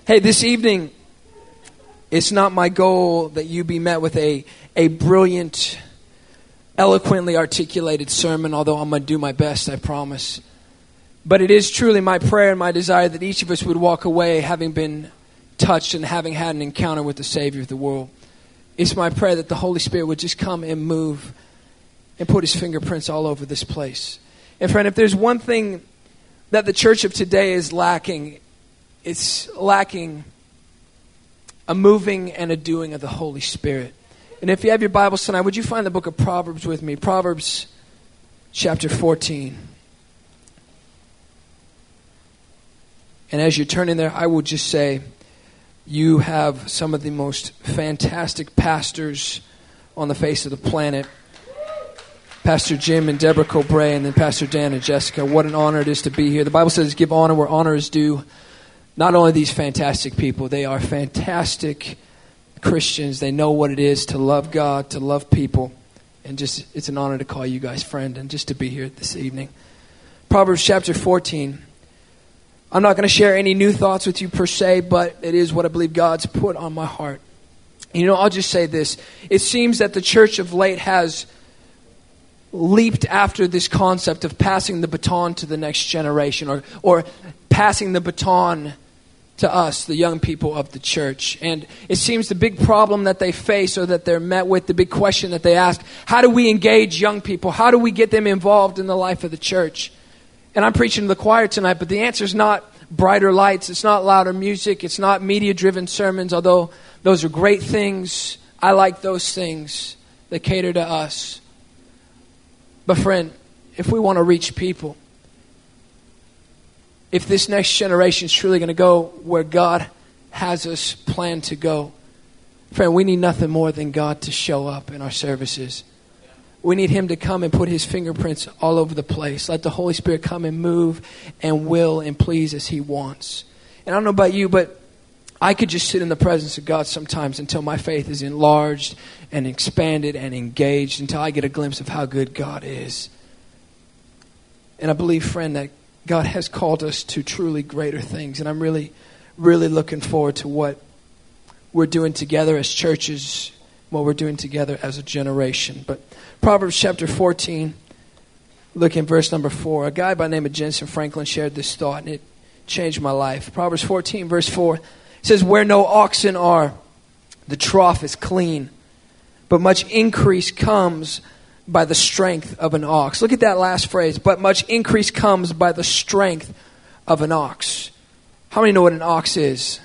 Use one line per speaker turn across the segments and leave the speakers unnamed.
Hey, this evening, it's not my goal that you be met with a brilliant, eloquently articulated sermon, although I'm going to do my best, I promise. But it is truly my prayer and my desire that each of us would walk away having been touched and having had an encounter with the Savior of the world. It's my prayer that the Holy Spirit would just come and move and put His fingerprints all over this place. And friend, if there's one thing that the church of today is lacking, it's lacking a moving and a doing of the Holy Spirit. And if you have your Bibles tonight, would you find the book of Proverbs with me? Proverbs chapter 14. And as you're turning there, I will just say, you have some of the most fantastic pastors on the face of the planet. Pastor Jim and Deborah Cobray, and then Pastor Dan and Jessica. What an honor it is to be here. The Bible says, give honor where honor is due. Not only these fantastic people, they are fantastic Christians. They know what it is to love God, to love people. And just, it's an honor to call you guys friend and just to be here this evening. Proverbs chapter 14. I'm not going to share any new thoughts with you per se, but it is what I believe God's put on my heart. You know, I'll just say this. It seems that the church of late has leaped after this concept of passing the baton to the next generation, or passing the baton to us, the young people of the church. And it seems the big problem that they face, or that they're met with, the big question that they ask, how do we engage young people? How do we get them involved in the life of the church? And I'm preaching to the choir tonight, but the answer is not brighter lights. It's not louder music. It's not media-driven sermons, although those are great things. I like those things that cater to us. But friend, if we want to reach people, if this next generation is truly going to go where God has us planned to go, friend, we need nothing more than God to show up in our services. We need Him to come and put His fingerprints all over the place. Let the Holy Spirit come and move and will and please as He wants. And I don't know about you, but I could just sit in the presence of God sometimes until my faith is enlarged and expanded and engaged, until I get a glimpse of how good God is. And I believe, friend, that God has called us to truly greater things. And I'm really, really looking forward to what we're doing together as churches, what we're doing together as a generation. But Proverbs chapter 14, look in verse number 4. A guy by the name of Jensen Franklin shared this thought, and it changed my life. Proverbs 14, verse 4, it says, where no oxen are, the trough is clean, but much increase comes by the strength of an ox. Look at that last phrase. But much increase comes by the strength of an ox. How many know what an ox is?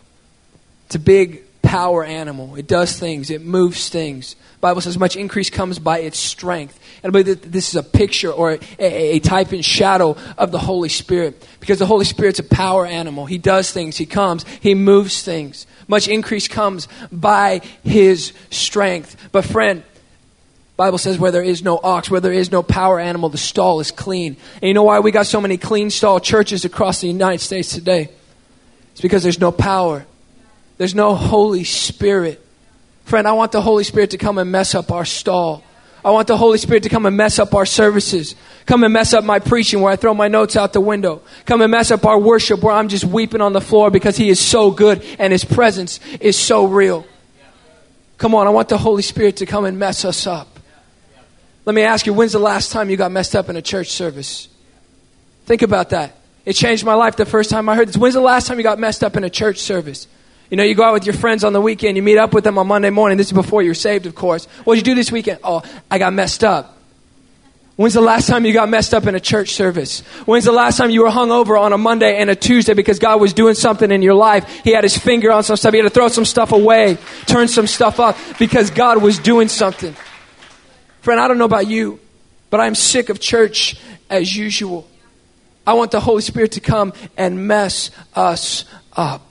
It's a big power animal. It does things. It moves things. The Bible says much increase comes by its strength. And I believe that this is a picture or a type and shadow of the Holy Spirit. Because the Holy Spirit's a power animal. He does things. He comes. He moves things. Much increase comes by His strength. But friend, Bible says where there is no ox, where there is no power animal, the stall is clean. And you know why we got so many clean stall churches across the United States today? It's because there's no power. There's no Holy Spirit. Friend, I want the Holy Spirit to come and mess up our stall. I want the Holy Spirit to come and mess up our services. Come and mess up my preaching where I throw my notes out the window. Come and mess up our worship where I'm just weeping on the floor because He is so good and His presence is so real. Come on, I want the Holy Spirit to come and mess us up. Let me ask you, when's the last time you got messed up in a church service? Think about that. It changed my life the first time I heard this. When's the last time you got messed up in a church service? You know, you go out with your friends on the weekend, you meet up with them on Monday morning. This is before you're saved, of course. What'd you do this weekend? Oh, I got messed up. When's the last time you got messed up in a church service? When's the last time you were hungover on a Monday and a Tuesday because God was doing something in your life? He had His finger on some stuff. He had to throw some stuff away, turn some stuff up because God was doing something. Friend, I don't know about you, but I'm sick of church as usual. I want the Holy Spirit to come and mess us up.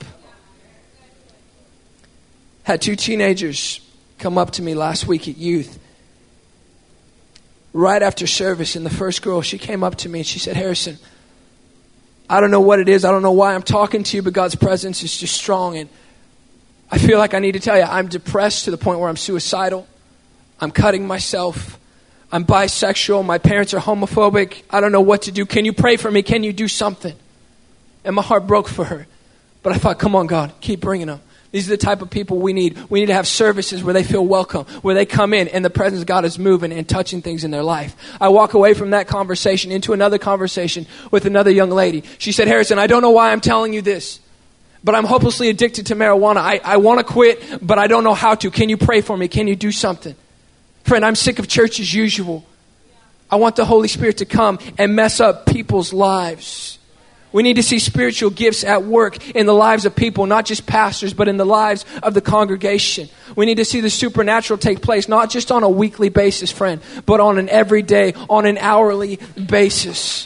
Had 2 teenagers come up to me last week at youth. Right after service, and the first girl, she came up to me and she said, Harrison, I don't know what it is. I don't know why I'm talking to you, but God's presence is just strong. And I feel like I need to tell you, I'm depressed to the point where I'm suicidal. I'm cutting myself. I'm bisexual. My parents are homophobic. I don't know what to do. Can you pray for me? Can you do something? And my heart broke for her. But I thought, come on, God, keep bringing them. These are the type of people we need. We need to have services where they feel welcome, where they come in and the presence of God is moving and touching things in their life. I walk away from that conversation into another conversation with another young lady. She said, Harrison, I don't know why I'm telling you this, but I'm hopelessly addicted to marijuana. I want to quit, but I don't know how to. Can you pray for me? Can you do something? Friend, I'm sick of church as usual. I want the Holy Spirit to come and mess up people's lives. We need to see spiritual gifts at work in the lives of people, not just pastors, but in the lives of the congregation. We need to see the supernatural take place, not just on a weekly basis, friend, but on an everyday, on an hourly basis.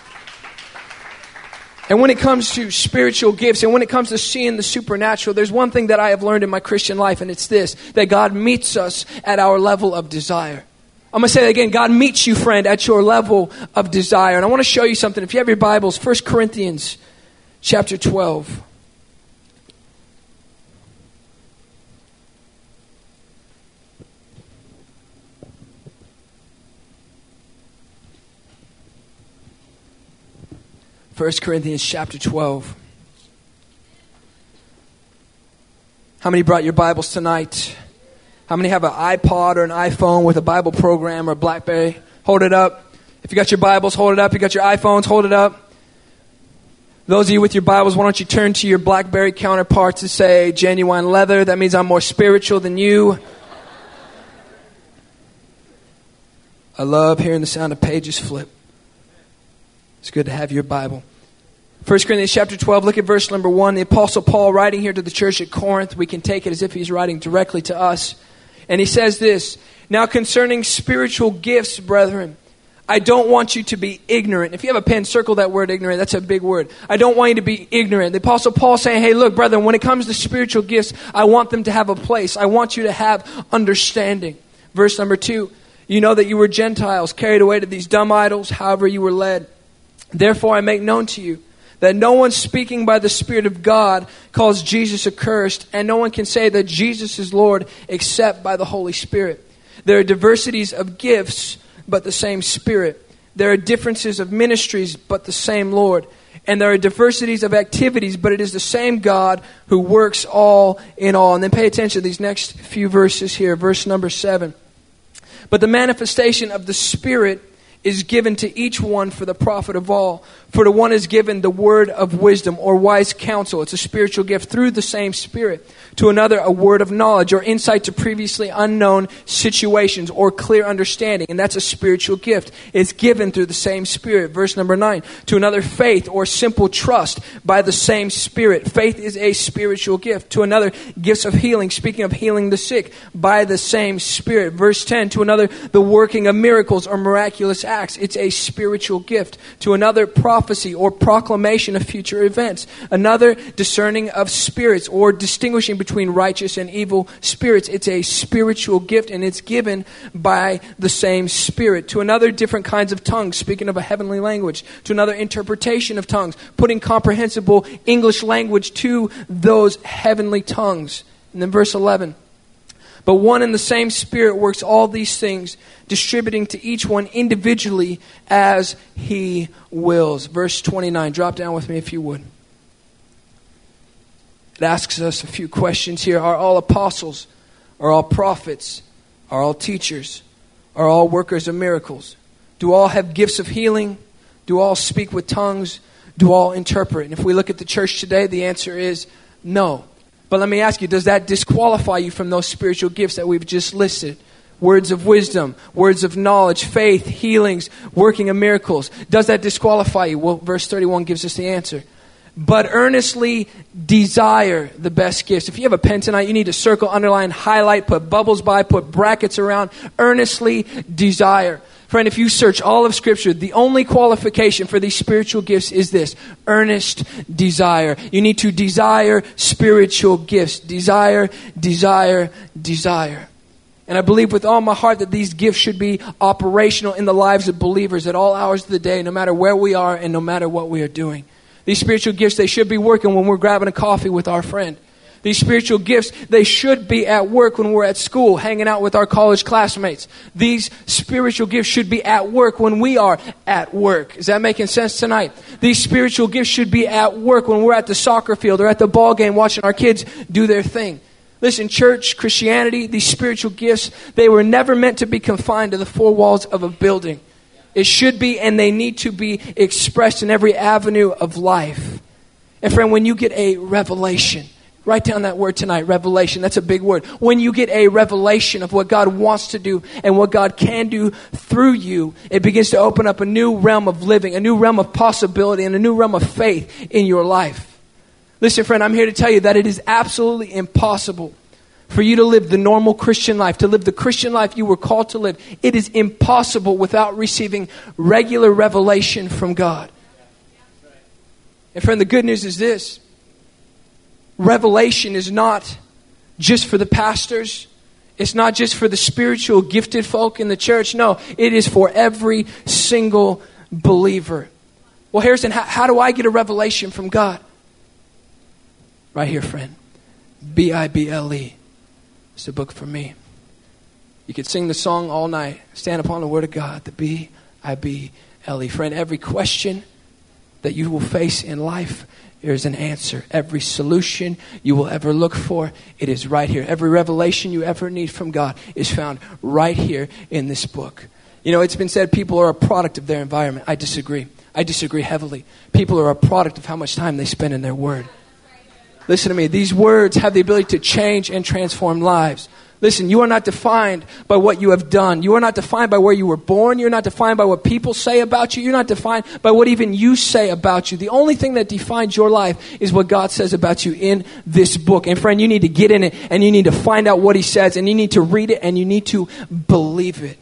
And when it comes to spiritual gifts and when it comes to seeing the supernatural, there's one thing that I have learned in my Christian life, and it's this, that God meets us at our level of desire. I'm going to say that again. God meets you, friend, at your level of desire. And I want to show you something. If you have your Bibles, 1 Corinthians chapter 12. First Corinthians chapter 12. How many brought your Bibles tonight? How many have an iPod or an iPhone with a Bible program or BlackBerry? Hold it up. If you got your Bibles, hold it up. You got your iPhones, hold it up. Those of you with your Bibles, why don't you turn to your BlackBerry counterparts and say, genuine leather. That means I'm more spiritual than you. I love hearing the sound of pages flip. It's good to have your Bible. 1 Corinthians chapter 12, look at verse number 1. The Apostle Paul writing here to the church at Corinth. We can take it as if he's writing directly to us. And he says this, now concerning spiritual gifts, brethren, I don't want you to be ignorant. If you have a pen, circle that word ignorant. That's a big word. I don't want you to be ignorant. The Apostle Paul saying, hey, look, brethren, when it comes to spiritual gifts, I want them to have a place. I want you to have understanding. Verse number 2, you know that you were Gentiles, carried away to these dumb idols, however you were led. Therefore I make known to you that no one speaking by the Spirit of God calls Jesus accursed, and no one can say that Jesus is Lord except by the Holy Spirit. There are diversities of gifts, but the same Spirit. There are differences of ministries, but the same Lord. And there are diversities of activities, but it is the same God who works all in all. And then pay attention to these next few verses here. Verse number 7. But the manifestation of the Spirit is given to each one for the profit of all. For to one is given the word of wisdom or wise counsel. It's a spiritual gift through the same Spirit. To another, a word of knowledge or insight to previously unknown situations or clear understanding. And that's a spiritual gift. It's given through the same Spirit. Verse number 9. To another, faith or simple trust by the same Spirit. Faith is a spiritual gift. To another, gifts of healing. Speaking of healing the sick by the same Spirit. Verse 10. To another, the working of miracles or miraculous acts. It's a spiritual gift. To another, prophecy or proclamation of future events. Another, discerning of spirits or distinguishing between righteous and evil spirits. It's a spiritual gift, and it's given by the same Spirit. To another, different kinds of tongues, speaking of a heavenly language. To another, interpretation of tongues, putting comprehensible English language to those heavenly tongues. And then verse 11. But one and the same Spirit works all these things, distributing to each one individually as He wills. Verse 29. Drop down with me if you would. It asks us a few questions here. Are all apostles? Are all prophets? Are all teachers? Are all workers of miracles? Do all have gifts of healing? Do all speak with tongues? Do all interpret? And if we look at the church today, the answer is no. But let me ask you, does that disqualify you from those spiritual gifts that we've just listed? Words of wisdom, words of knowledge, faith, healings, working of miracles. Does that disqualify you? Well, verse 31 gives us the answer. But earnestly desire the best gifts. If you have a pen tonight, you need to circle, underline, highlight, put bubbles by, put brackets around. Earnestly desire. Friend, if you search all of Scripture, the only qualification for these spiritual gifts is this: earnest desire. You need to desire spiritual gifts. Desire, desire, desire. And I believe with all my heart that these gifts should be operational in the lives of believers at all hours of the day, no matter where we are and no matter what we are doing. These spiritual gifts, they should be working when we're grabbing a coffee with our friend. These spiritual gifts, they should be at work when we're at school, hanging out with our college classmates. These spiritual gifts should be at work when we are at work. Is that making sense tonight? These spiritual gifts should be at work when we're at the soccer field or at the ball game watching our kids do their thing. Listen, church, Christianity, these spiritual gifts, they were never meant to be confined to the four walls of a building. It should be, and they need to be expressed in every avenue of life. And friend, when you get a revelation, write down that word tonight, revelation. That's a big word. When you get a revelation of what God wants to do and what God can do through you, it begins to open up a new realm of living, a new realm of possibility, and a new realm of faith in your life. Listen, friend, I'm here to tell you that it is absolutely impossible for you to live the normal Christian life, to live the Christian life you were called to live. It is impossible without receiving regular revelation from God. And friend, the good news is this. Revelation is not just for the pastors. It's not just for the spiritual gifted folk in the church. No, it is for every single believer. Well, Harrison, how do I get a revelation from God? Right here, friend. Bible. It's the book for me. You could sing the song all night. Stand upon the word of God. The Bible. Friend, every question that you will face in life, there's an answer. Every solution you will ever look for, it is right here. Every revelation you ever need from God is found right here in this book. You know, it's been said people are a product of their environment. I disagree. I disagree heavily. People are a product of how much time they spend in their word. Listen to me. These words have the ability to change and transform lives. Listen, you are not defined by what you have done. You are not defined by where you were born. You're not defined by what people say about you. You're not defined by what even you say about you. The only thing that defines your life is what God says about you in this book. And friend, you need to get in it and you need to find out what he says and you need to read it and you need to believe it.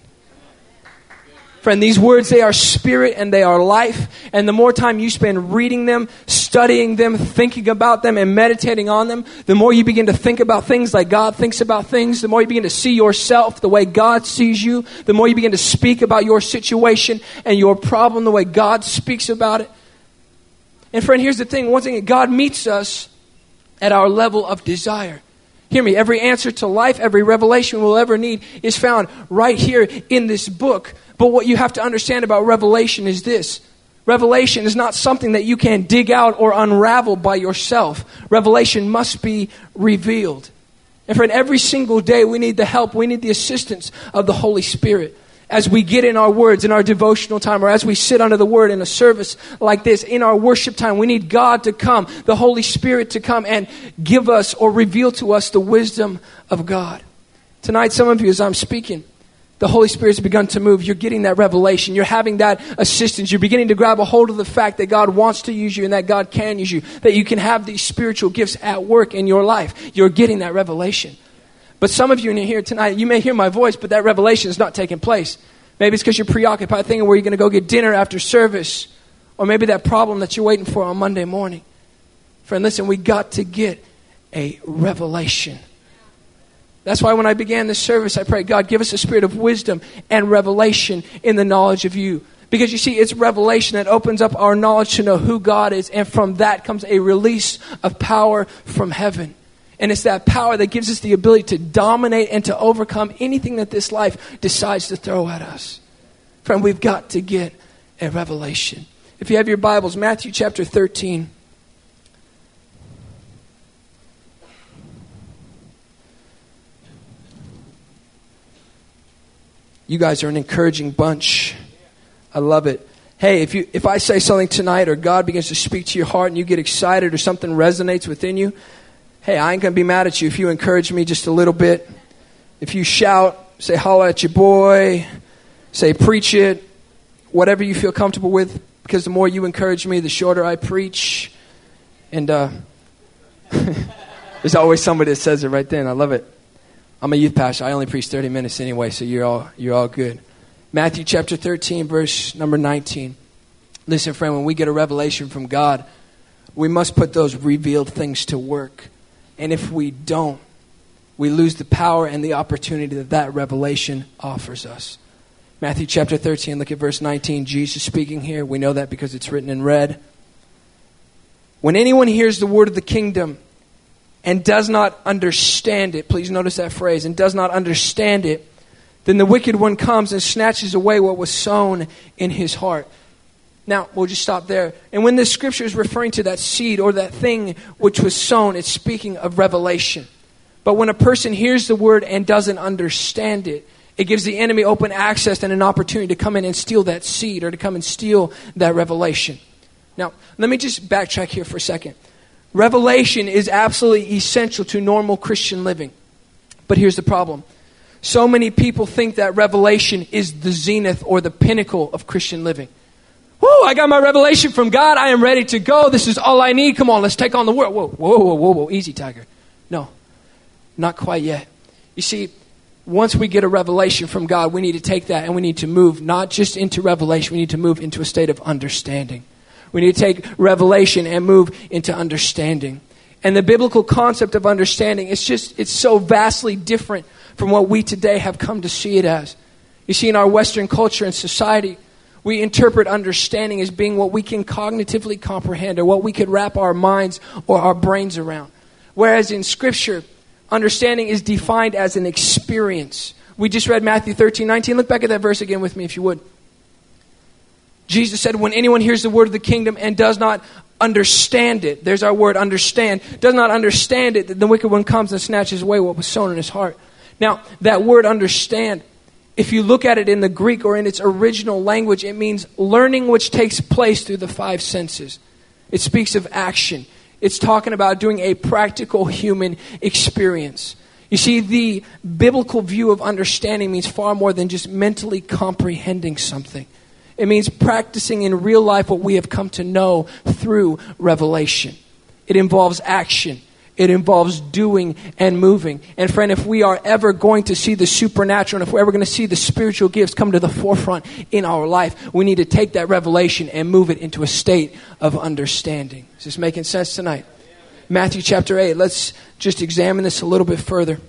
Friend, these words, they are spirit and they are life. And the more time you spend reading them, studying them, thinking about them, and meditating on them, the more you begin to think about things like God thinks about things, the more you begin to see yourself the way God sees you, the more you begin to speak about your situation and your problem the way God speaks about it. And friend, here's the thing. One thing, God meets us at our level of desire. Hear me, every answer to life, every revelation we'll ever need is found right here in this book. But what you have to understand about revelation is this. Revelation is not something that you can dig out or unravel by yourself. Revelation must be revealed. And friend, every single day we need the help, we need the assistance of the Holy Spirit. As we get in our words, in our devotional time, or as we sit under the word in a service like this, in our worship time, we need God to come, the Holy Spirit to come and give us or reveal to us the wisdom of God. Tonight, some of you, as I'm speaking, the Holy Spirit's begun to move. You're getting that revelation. You're having that assistance. You're beginning to grab a hold of the fact that God wants to use you and that God can use you, that you can have these spiritual gifts at work in your life. You're getting that revelation. But some of you in here tonight, you may hear my voice, but that revelation is not taking place. Maybe it's because you're preoccupied thinking where you're going to go get dinner after service. Or maybe that problem that you're waiting for on Monday morning. Friend, listen, we got to get a revelation. That's why when I began this service, I prayed, God, give us a spirit of wisdom and revelation in the knowledge of you. Because you see, it's revelation that opens up our knowledge to know who God is. And from that comes a release of power from heaven. And it's that power that gives us the ability to dominate and to overcome anything that this life decides to throw at us. Friend, we've got to get a revelation. If you have your Bibles, Matthew chapter 13. You guys are an encouraging bunch. I love it. Hey, if I say something tonight or God begins to speak to your heart and you get excited or something resonates within you, hey, I ain't going to be mad at you if you encourage me just a little bit. If you shout, say holla at your boy, say preach it, whatever you feel comfortable with. Because the more you encourage me, the shorter I preach. And there's always somebody that says it right then. I love it. I'm a youth pastor. I only preach 30 minutes anyway, so you're all good. Matthew chapter 13, verse number 19. Listen, friend, when we get a revelation from God, we must put those revealed things to work. And if we don't, we lose the power and the opportunity that revelation offers us. Matthew chapter 13, look at verse 19. Jesus speaking here. We know that because it's written in red. When anyone hears the word of the kingdom and does not understand it, please notice that phrase, and does not understand it, then the wicked one comes and snatches away what was sown in his heart. Now, we'll just stop there. And when this scripture is referring to that seed or that thing which was sown, it's speaking of revelation. But when a person hears the word and doesn't understand it, it gives the enemy open access and an opportunity to come in and steal that seed or to come and steal that revelation. Now, let me just backtrack here for a second. Revelation is absolutely essential to normal Christian living. But here's the problem. So many people think that revelation is the zenith or the pinnacle of Christian living. Whoa, I got my revelation from God. I am ready to go. This is all I need. Come on, let's take on the world. Whoa. Easy, Tiger. No, not quite yet. You see, once we get a revelation from God, we need to take that and we need to move not just into revelation. We need to move into a state of understanding. We need to take revelation and move into understanding. And the biblical concept of understanding, it's so vastly different from what we today have come to see it as. You see, in our Western culture and society, we interpret understanding as being what we can cognitively comprehend or what we could wrap our minds or our brains around. Whereas in Scripture, understanding is defined as an experience. We just read Matthew 13:19. Look back at that verse again with me if you would. Jesus said, when anyone hears the word of the kingdom and does not understand it, there's our word understand, does not understand it, the wicked one comes and snatches away what was sown in his heart. Now, that word understand, if you look at it in the Greek or in its original language, it means learning which takes place through the five senses. It speaks of action. It's talking about doing a practical human experience. You see, the biblical view of understanding means far more than just mentally comprehending something. It means practicing in real life what we have come to know through revelation. It involves action. It involves doing and moving. And friend, if we are ever going to see the supernatural, and if we're ever going to see the spiritual gifts come to the forefront in our life, we need to take that revelation and move it into a state of understanding. Is this making sense tonight? Matthew chapter 8. Let's just examine this a little bit further.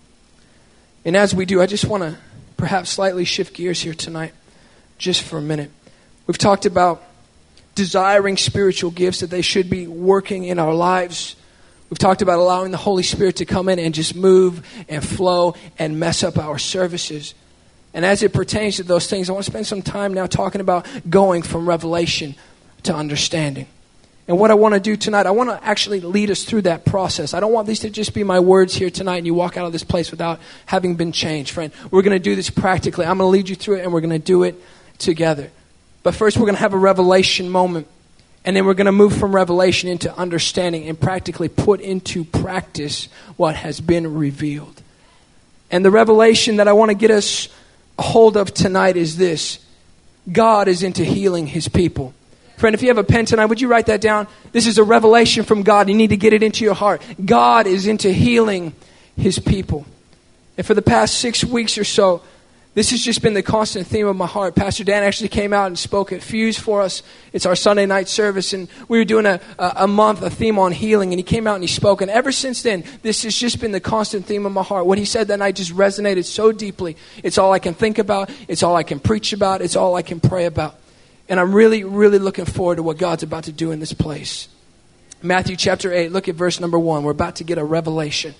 And as we do, I just want to perhaps slightly shift gears here tonight, just for a minute. We've talked about desiring spiritual gifts, that they should be working in our lives. We've talked about allowing the Holy Spirit to come in and just move and flow and mess up our services. And as it pertains to those things, I want to spend some time now talking about going from revelation to understanding. And what I want to do tonight, I want to actually lead us through that process. I don't want these to just be my words here tonight and you walk out of this place without having been changed, friend. We're going to do this practically. I'm going to lead you through it and we're going to do it together. But first we're going to have a revelation moment. And then we're going to move from revelation into understanding and practically put into practice what has been revealed. And the revelation that I want to get us a hold of tonight is this. God is into healing his people. Friend, if you have a pen tonight, would you write that down? This is a revelation from God. You need to get it into your heart. God is into healing his people. And for the past 6 weeks or so, this has just been the constant theme of my heart. Pastor Dan actually came out and spoke at Fuse for us. It's our Sunday night service, and we were doing a month, a theme on healing, and he came out and he spoke. And ever since then, this has just been the constant theme of my heart. What he said that night just resonated so deeply. It's all I can think about. It's all I can preach about. It's all I can pray about. And I'm really, really looking forward to what God's about to do in this place. Matthew chapter 8, look at verse number 1. We're about to get a revelation.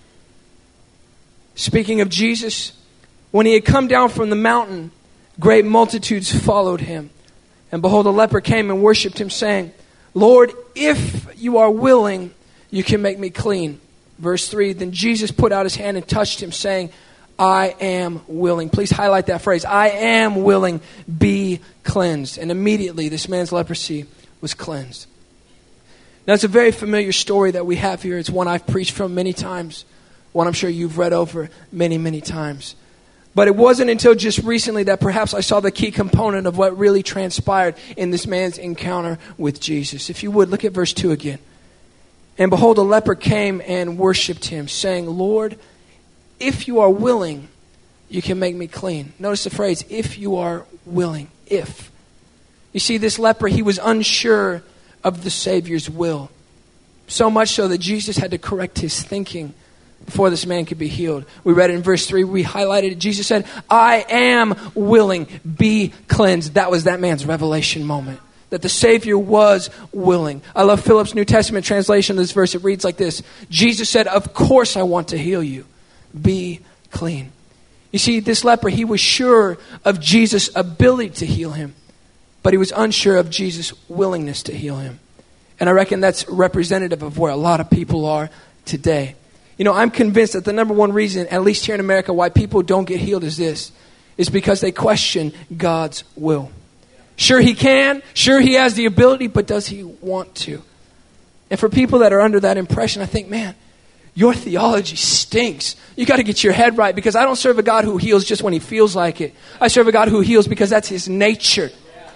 Speaking of Jesus, when he had come down from the mountain, great multitudes followed him. And behold, a leper came and worshipped him, saying, Lord, if you are willing, you can make me clean. Verse 3, then Jesus put out his hand and touched him, saying, I am willing. Please highlight that phrase. I am willing. Be cleansed. And immediately this man's leprosy was cleansed. Now it's a very familiar story that we have here. It's one I've preached from many times. One I'm sure you've read over many, many times. But it wasn't until just recently that perhaps I saw the key component of what really transpired in this man's encounter with Jesus. If you would, look at verse 2 again. And behold, a leper came and worshipped him, saying, Lord, if you are willing, you can make me clean. Notice the phrase, if you are willing, if. You see, this leper, he was unsure of the Savior's will. So much so that Jesus had to correct his thinking before this man could be healed. We read it in verse 3. We highlighted it. Jesus said, I am willing. Be cleansed. That was that man's revelation moment. that the Savior was willing. I love Phillips' New Testament translation of this verse. It reads like this. Jesus said, of course I want to heal you. Be clean. You see, this leper, he was sure of Jesus' ability to heal him, but he was unsure of Jesus' willingness to heal him. And I reckon that's representative of where a lot of people are today. You know, I'm convinced that the number one reason, at least here in America, why people don't get healed is this, is because they question God's will. Sure, he can. Sure, he has the ability, but does he want to? And for people that are under that impression, I think, man, your theology stinks. You got to get your head right, because I don't serve a God who heals just when he feels like it. I serve a God who heals because that's his nature.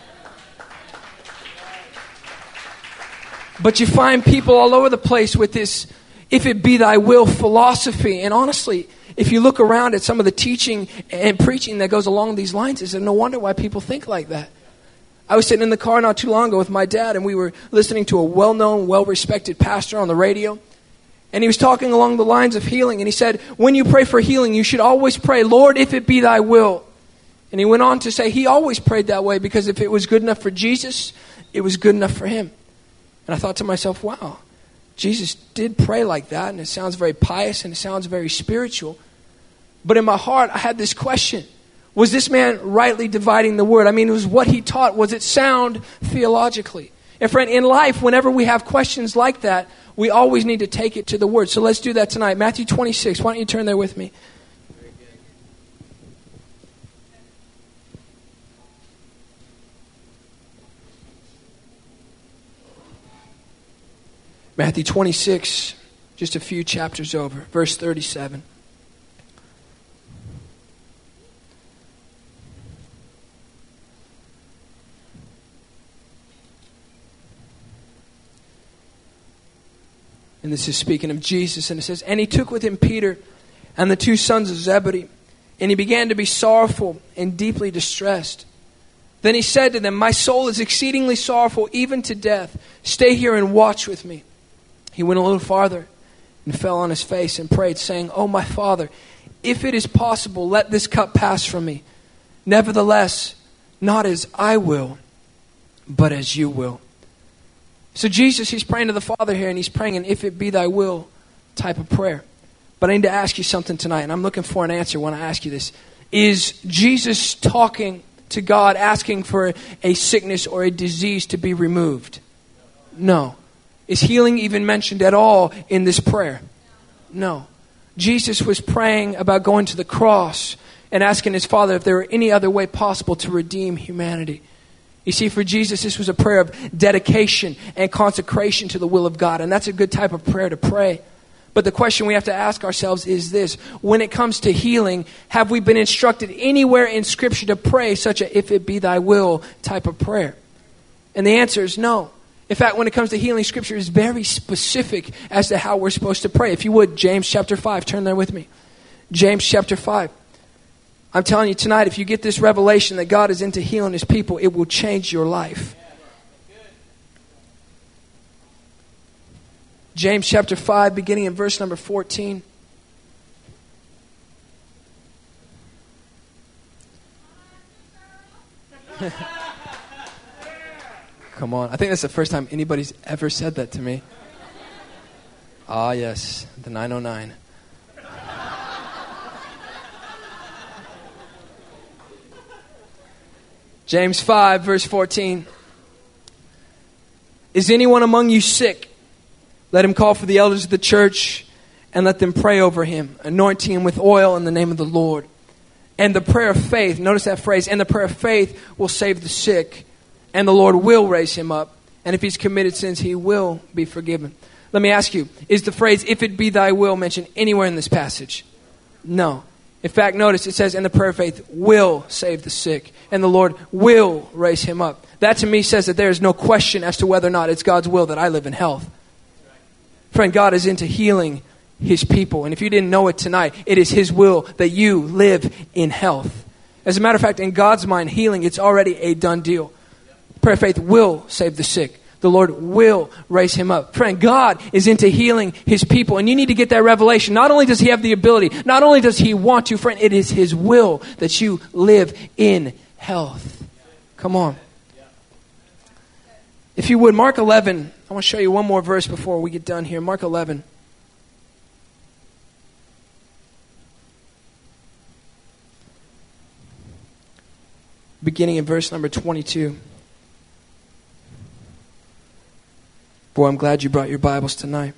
But you find people all over the place with this, if it be thy will philosophy. And honestly, if you look around at some of the teaching and preaching that goes along these lines, it's no wonder why people think like that. I was sitting in the car not too long ago with my dad, and we were listening to a well-known, well-respected pastor on the radio. And he was talking along the lines of healing. And he said, when you pray for healing, you should always pray, Lord, if it be thy will. And he went on to say he always prayed that way because if it was good enough for Jesus, it was good enough for him. And I thought to myself, wow, Jesus did pray like that, and it sounds very pious and it sounds very spiritual. But in my heart, I had this question. Was this man rightly dividing the word? I mean, it was what he taught. Was it sound theologically? And friend, in life, whenever we have questions like that, we always need to take it to the word. So let's do that tonight. Matthew 26. Why don't you turn there with me? Matthew 26, just a few chapters over, verse 37. And this is speaking of Jesus, and it says, and he took with him Peter and the two sons of Zebedee, and he began to be sorrowful and deeply distressed. Then he said to them, my soul is exceedingly sorrowful, even to death. Stay here and watch with me. He went a little farther and fell on his face and prayed, saying, oh, my Father, if it is possible, let this cup pass from me. Nevertheless, not as I will, but as you will. So Jesus, he's praying to the Father here, and he's praying an if it be thy will type of prayer. But I need to ask you something tonight, and I'm looking for an answer when I ask you this. Is Jesus talking to God, asking for a sickness or a disease to be removed? No. Is healing even mentioned at all in this prayer? No. Jesus was praying about going to the cross and asking his Father if there were any other way possible to redeem humanity. You see, for Jesus, this was a prayer of dedication and consecration to the will of God. And that's a good type of prayer to pray. But the question we have to ask ourselves is this. When it comes to healing, have we been instructed anywhere in Scripture to pray such a if it be thy will type of prayer? And the answer is no. In fact, when it comes to healing, Scripture is very specific as to how we're supposed to pray. If you would, James chapter 5, turn there with me. James chapter 5. I'm telling you tonight, if you get this revelation that God is into healing his people, it will change your life. James chapter 5, beginning in verse number 14. Come on. I think that's the first time anybody's ever said that to me. Ah, yes. The 909. James 5, verse 14. Is anyone among you sick? Let him call for the elders of the church and let them pray over him, anointing him with oil in the name of the Lord. And the prayer of faith, notice that phrase, and the prayer of faith will save the sick, and the Lord will raise him up. And if he's committed sins, he will be forgiven. Let me ask you, is the phrase, if it be thy will, mentioned anywhere in this passage? No. In fact, notice it says, and the prayer of faith will save the sick, and the Lord will raise him up. That to me says that there is no question as to whether or not it's God's will that I live in health. Friend, God is into healing his people. And if you didn't know it tonight, it is his will that you live in health. As a matter of fact, in God's mind, healing, it's already a done deal. Prayer of faith will save the sick. The Lord will raise him up. Friend, God is into healing his people. And you need to get that revelation. Not only does he have the ability, not only does he want to, friend, it is his will that you live in health. Come on. If you would, Mark 11. I want to show you one more verse before we get done here. Mark 11. Beginning in verse number 22. Boy, I'm glad you brought your Bibles tonight.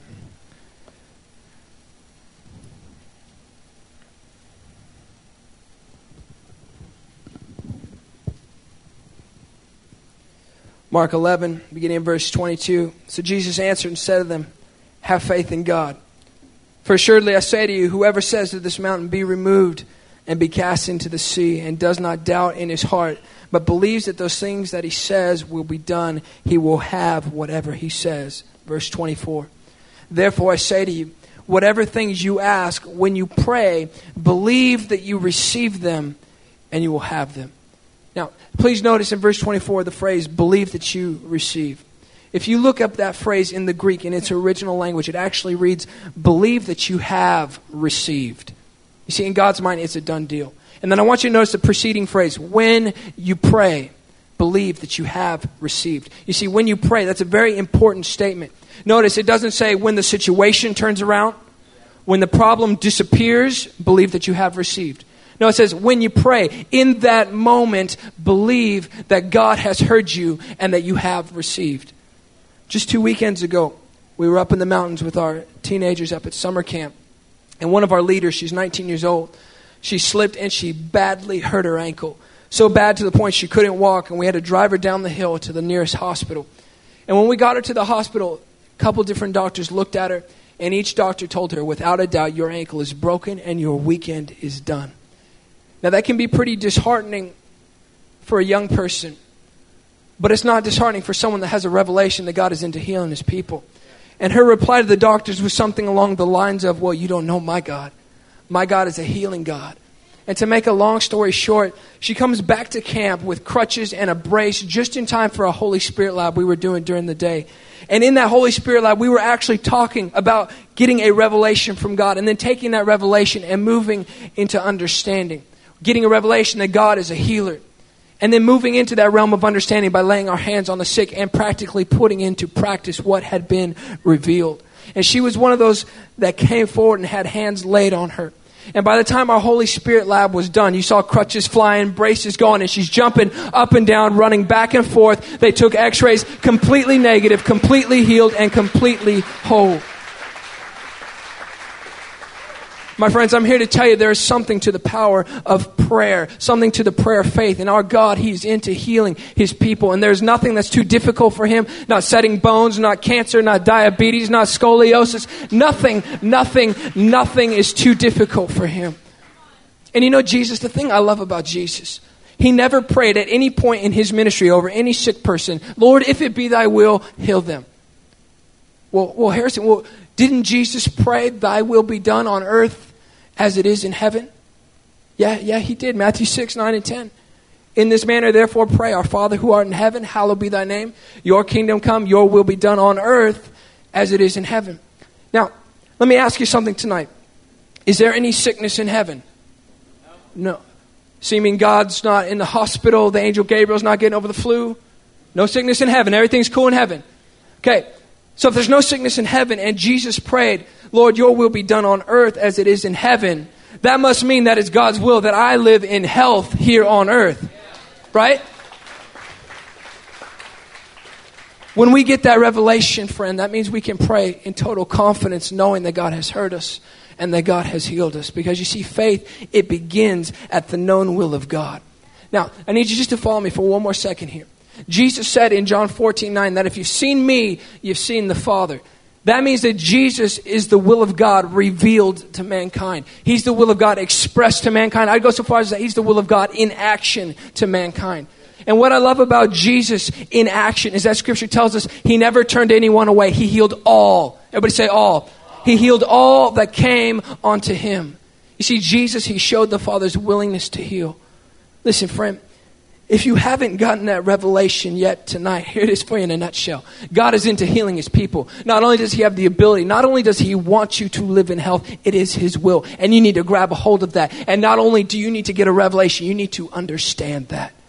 Mark 11, beginning in verse 22. So Jesus answered and said to them, have faith in God. For assuredly I say to you, whoever says to this mountain, be removed and be cast into the sea, and does not doubt in his heart, but believes that those things that he says will be done, he will have whatever he says. Verse 24. Therefore I say to you, whatever things you ask when you pray, believe that you receive them, and you will have them. Now, please notice in verse 24 the phrase, believe that you receive. If you look up that phrase in the Greek in its original language, it actually reads, believe that you have received. You see, in God's mind, it's a done deal. And then I want you to notice the preceding phrase, when you pray, believe that you have received. You see, when you pray, that's a very important statement. Notice it doesn't say when the situation turns around, when the problem disappears, believe that you have received. No, it says when you pray, in that moment, believe that God has heard you and that you have received. Just 2 weekends ago, we were up in the mountains with our teenagers up at summer camp. And one of our leaders, she's 19 years old, she slipped and she badly hurt her ankle. So bad to the point she couldn't walk, and we had to drive her down the hill to the nearest hospital. And when we got her to the hospital, a couple different doctors looked at her, and each doctor told her, without a doubt, your ankle is broken and your weekend is done. Now that can be pretty disheartening for a young person, but it's not disheartening for someone that has a revelation that God is into healing his people. And her reply to the doctors was something along the lines of, well, you don't know my God. My God is a healing God. And to make a long story short, she comes back to camp with crutches and a brace just in time for a Holy Spirit lab we were doing during the day. And in that Holy Spirit lab, we were actually talking about getting a revelation from God and then taking that revelation and moving into understanding. Getting a revelation that God is a healer. And then moving into that realm of understanding by laying our hands on the sick and practically putting into practice what had been revealed. And she was one of those that came forward and had hands laid on her. And by the time our Holy Spirit lab was done, you saw crutches flying, braces going, and she's jumping up and down, running back and forth. They took x-rays, completely negative, completely healed, and completely whole. My friends, I'm here to tell you there is something to the power of prayer, something to the prayer of faith. And our God, He's into healing His people. And there's nothing that's too difficult for Him. Not setting bones, not cancer, not diabetes, not scoliosis. Nothing is too difficult for Him. And you know, Jesus, the thing I love about Jesus, He never prayed at any point in His ministry over any sick person, Lord, if it be thy will, heal them. Well, Harrison, didn't Jesus pray, thy will be done on earth as it is in heaven? Yeah, He did. Matthew 6, 9, and 10. In this manner, therefore, pray, our Father who art in heaven, hallowed be thy name. Your kingdom come, your will be done on earth as it is in heaven. Now, let me ask you something tonight. Is there any sickness in heaven? No. So you mean God's not in the hospital, the angel Gabriel's not getting over the flu? No sickness in heaven. Everything's cool in heaven. Okay. So if there's no sickness in heaven and Jesus prayed, Lord, your will be done on earth as it is in heaven, that must mean that it's God's will that I live in health here on earth. Right? When we get that revelation, friend, that means we can pray in total confidence knowing that God has heard us and that God has healed us. Because you see, faith, it begins at the known will of God. Now, I need you just to follow me for one more second here. Jesus said in John 14:9 that if you've seen me, you've seen the Father. That means that Jesus is the will of God revealed to mankind. He's the will of God expressed to mankind. I'd go so far as to say He's the will of God in action to mankind. And what I love about Jesus in action is that Scripture tells us He never turned anyone away. He healed all. Everybody say all. He healed all that came onto Him. You see, Jesus, He showed the Father's willingness to heal. Listen, friend. If you haven't gotten that revelation yet tonight, here it is for you in a nutshell. God is into healing His people. Not only does He have the ability, not only does He want you to live in health, it is His will. And you need to grab a hold of that. And not only do you need to get a revelation, you need to understand that.